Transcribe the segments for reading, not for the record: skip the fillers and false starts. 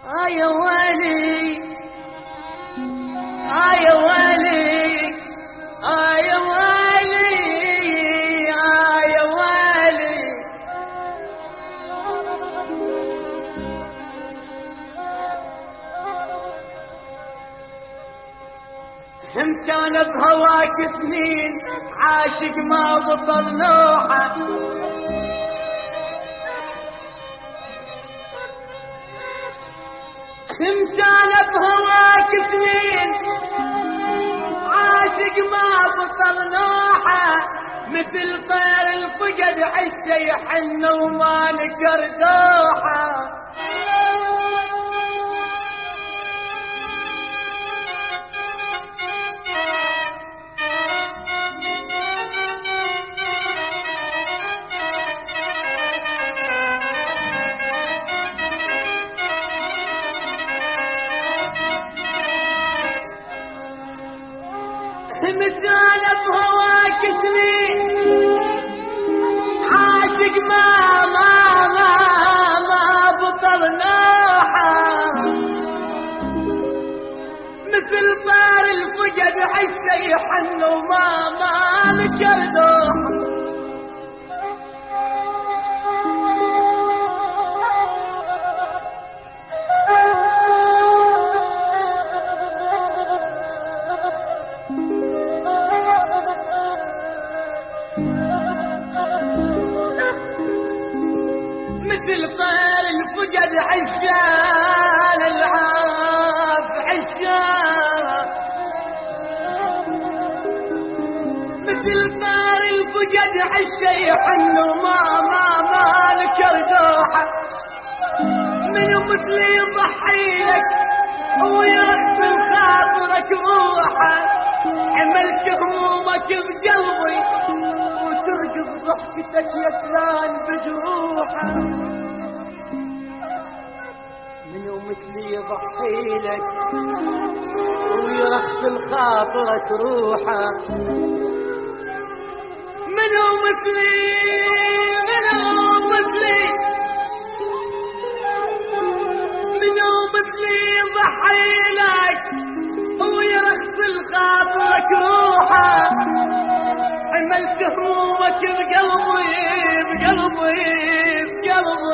يا والي يا والي يا والي يا والي هم كان بهواك سنين عاشق ما بطل نوحه هم كان بهواك سنين عاشق ما بطل نوحه مثل طير الفقد عشه يحن وما نكر دوحه مجال بهواك سنين عاشق ما بطل نوحه مثل طار الفقد عشه يحن وما نكر دوحه مثل طير الفقد عشان العاف عشان مثل طير الفقد عشه يحن وما نكر دوحه من مثلي يضحيلك ويغسل خاطرك روحه عملت همومك بقلبي وترقص ضحكتك يا فلان بجروحه من مثلي يضحيلك ويغسل خاطرك روحه منو مثلي يضحيلك ويغسل خاطرك روحه عملت همومك بقلبي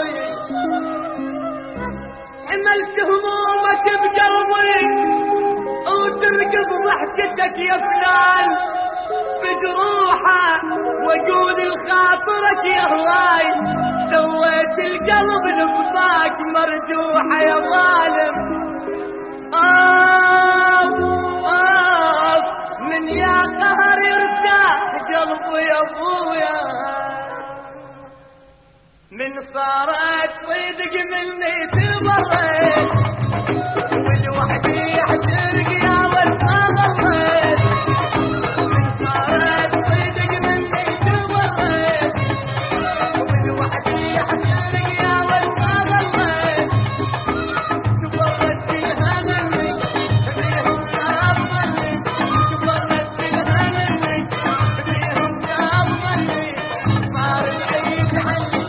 عملت همومك بقلبي وترقص ضحكتك يا فلان بجروحه واقول لخاطرك يا هواي سويت القلب نصباك مرجوحه يا ظالم من يا قهر يرتاح قلبي يا ابويا من صارت صدق مني تبرد ولوحدي احترق يا بس ما ضليت من صارت صدق مني تبرد ولوحدي احترق يا بس ما ضليت تبرد كلها مني تبيهم افضلني تبرد كلها مني تبيهم افضلني صار بعيد عني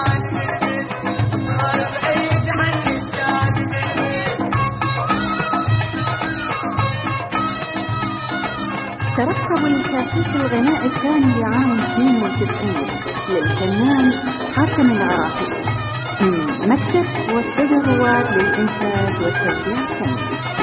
صار بعيد عني ترقبوا لكاسيت الغناء الثاني لعام 92 للفنان حاتم العراقي من مكتب واستديو رواد للإنتاج والتوزيع الفني.